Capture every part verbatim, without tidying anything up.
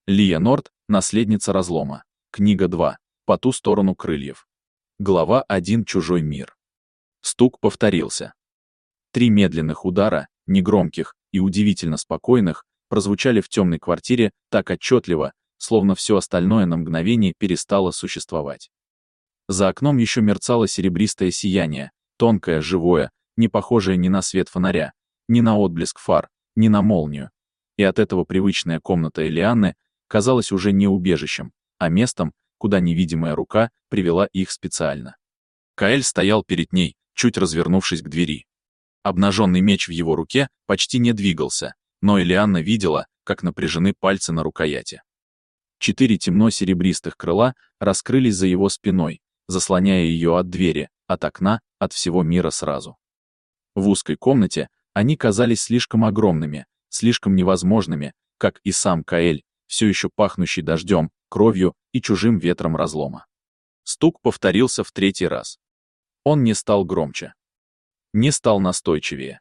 Лия Норт, наследница разлома. Книга два. По ту сторону крыльев. Глава один. Чужой мир. Стук повторился. Три медленных удара, негромких и удивительно спокойных, прозвучали в темной квартире так отчетливо, словно все остальное на мгновение перестало существовать. За окном еще мерцало серебристое сияние, тонкое, живое, не похожее ни на свет фонаря, ни на отблеск фар, ни на молнию. И от этого привычная комната Элианны казалась уже не убежищем, а местом, куда невидимая рука привела их специально. Каэль стоял перед ней, чуть развернувшись к двери. Обнаженный меч в его руке почти не двигался, но Элианна видела, как напряжены пальцы на рукояти. Четыре темно-серебристых крыла раскрылись за его спиной, заслоняя ее от двери, от окна, от всего мира сразу. В узкой комнате они казались слишком огромными, слишком невозможными, как и сам Каэль, все еще пахнущий дождем, кровью и чужим ветром разлома. Стук повторился в третий раз. Он не стал громче. Не стал настойчивее.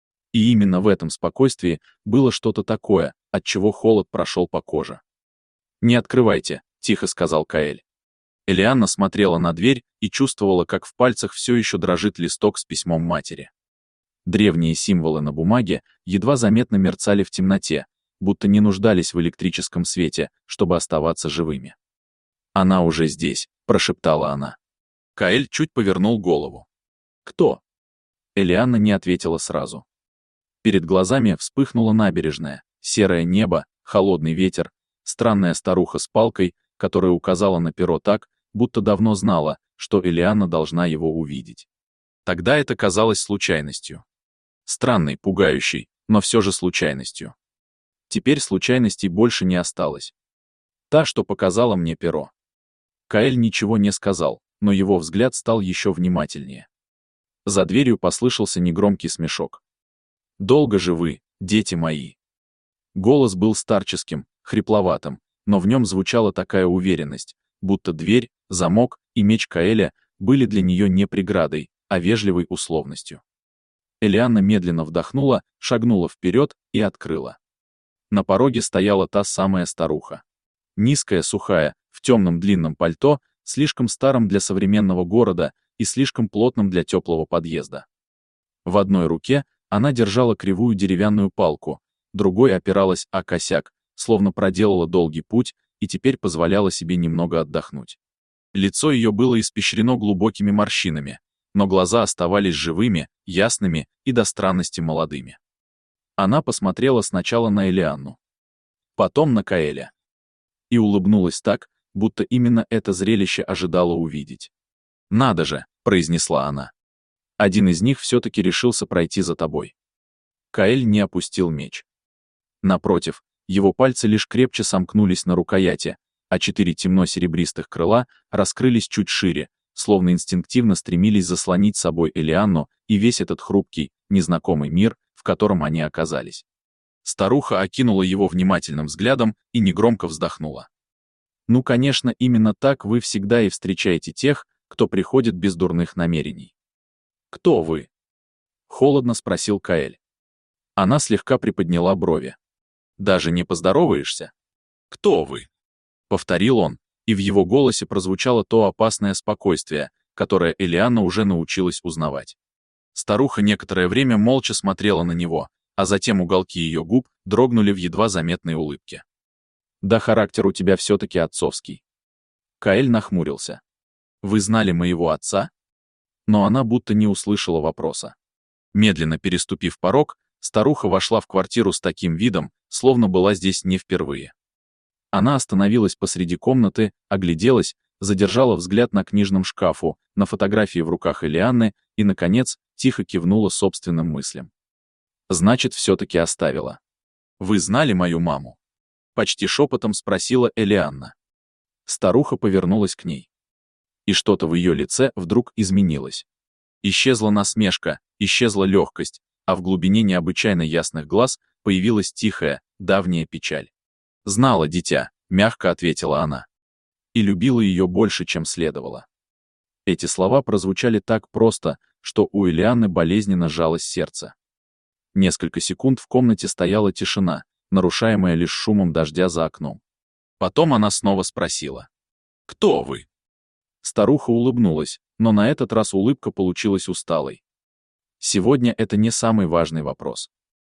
И именно в этом спокойствии было что-то такое, от чего холод прошел по коже. «Не открывайте», — тихо сказал Каэль. Элианна смотрела на дверь и чувствовала, как в пальцах все еще дрожит листок с письмом матери. Древние символы на бумаге едва заметно мерцали в темноте, будто не нуждались в электрическом свете, чтобы оставаться живыми. «Она уже здесь», — прошептала она. Каэль чуть повернул голову. «Кто?» Элианна не ответила сразу. Перед глазами вспыхнула набережная, серое небо, холодный ветер, странная старуха с палкой, которая указала на перо так, будто давно знала, что Элианна должна его увидеть. Тогда это казалось случайностью. Странной, пугающей, но все же случайностью. Теперь случайностей больше не осталось. Та, что показала мне перо. Каэль ничего не сказал, но его взгляд стал еще внимательнее. За дверью послышался негромкий смешок. «Долго же вы, дети мои!» Голос был старческим, хрипловатым, но в нем звучала такая уверенность, будто дверь, замок и меч Каэля были для нее не преградой, а вежливой условностью. Элианна медленно вдохнула, шагнула вперед и открыла. На пороге стояла та самая старуха. Низкая, сухая, в темном длинном пальто, слишком старом для современного города и слишком плотном для теплого подъезда. В одной руке она держала кривую деревянную палку, другой опиралась о косяк, словно проделала долгий путь и теперь позволяла себе немного отдохнуть. Лицо ее было испещрено глубокими морщинами, но глаза оставались живыми, ясными и до странности молодыми. Она посмотрела сначала на Элианну, потом на Каэля. И улыбнулась так, будто именно это зрелище ожидала увидеть. «Надо же», — произнесла она. «Один из них все-таки решился пройти за тобой». Каэль не опустил меч. Напротив, его пальцы лишь крепче сомкнулись на рукояти, а четыре темно-серебристых крыла раскрылись чуть шире, словно инстинктивно стремились заслонить собой Элианну и весь этот хрупкий, незнакомый мир, в котором они оказались. Старуха окинула его внимательным взглядом и негромко вздохнула. «Ну, конечно, именно так вы всегда и встречаете тех, кто приходит без дурных намерений». «Кто вы?» — холодно спросил Каэль. Она слегка приподняла брови. «Даже не поздороваешься?» «Кто вы?» — повторил он, и в его голосе прозвучало то опасное спокойствие, которое Элианна уже научилась узнавать. Старуха некоторое время молча смотрела на него, а затем уголки ее губ дрогнули в едва заметной улыбке. «Да, характер у тебя все-таки отцовский». Каэль нахмурился. «Вы знали моего отца?» Но она будто не услышала вопроса. Медленно переступив порог, старуха вошла в квартиру с таким видом, словно была здесь не впервые. Она остановилась посреди комнаты, огляделась, задержала взгляд на книжном шкафу, на фотографии в руках Элианны и, наконец, тихо кивнула собственным мыслям. «Значит, все-таки оставила. Вы знали мою маму?» Почти шепотом спросила Элианна. Старуха повернулась к ней. И что-то в ее лице вдруг изменилось. Исчезла насмешка, исчезла легкость, а в глубине необычайно ясных глаз появилась тихая, давняя печаль. «Знала, дитя», — мягко ответила она. «И любила ее больше, чем следовало». Эти слова прозвучали так просто, что у Элианны болезненно сжалось сердце. Несколько секунд в комнате стояла тишина, нарушаемая лишь шумом дождя за окном. Потом она снова спросила: «Кто вы?» Старуха улыбнулась, но на этот раз улыбка получилась усталой. Сегодня это не самый важный вопрос.